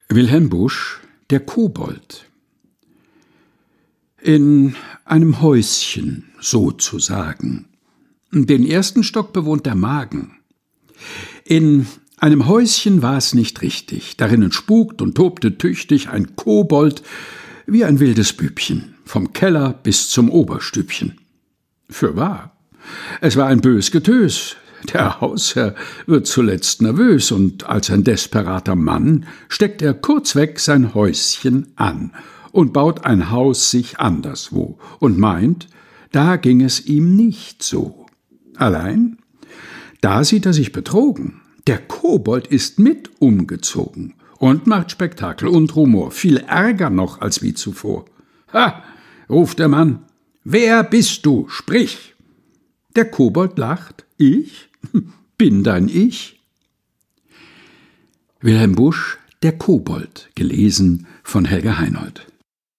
Wilhelm Busch, der Kobold. In einem Häuschen, sozusagen. Den ersten Stock bewohnt der Magen. In einem Häuschen war es nicht richtig. Darinnen spukt und tobte tüchtig ein Kobold wie ein wildes Bübchen, vom Keller bis zum Oberstübchen. Fürwahr, es war ein bös Getös. Der Hausherr wird zuletzt nervös, und als ein desperater Mann steckt er kurzweg sein Häuschen an und baut ein Haus sich anderswo und meint, da ging es ihm nicht so. Allein, da sieht er sich betrogen. Der Kobold ist mit umgezogen und macht Spektakel und Rumor, viel Ärger noch als wie zuvor. »Ha«, ruft der Mann, »wer bist du? Sprich!« Der Kobold lacht, »Ich? Bin dein Ich?« Wilhelm Busch, der Kobold, gelesen von Helga Heinold.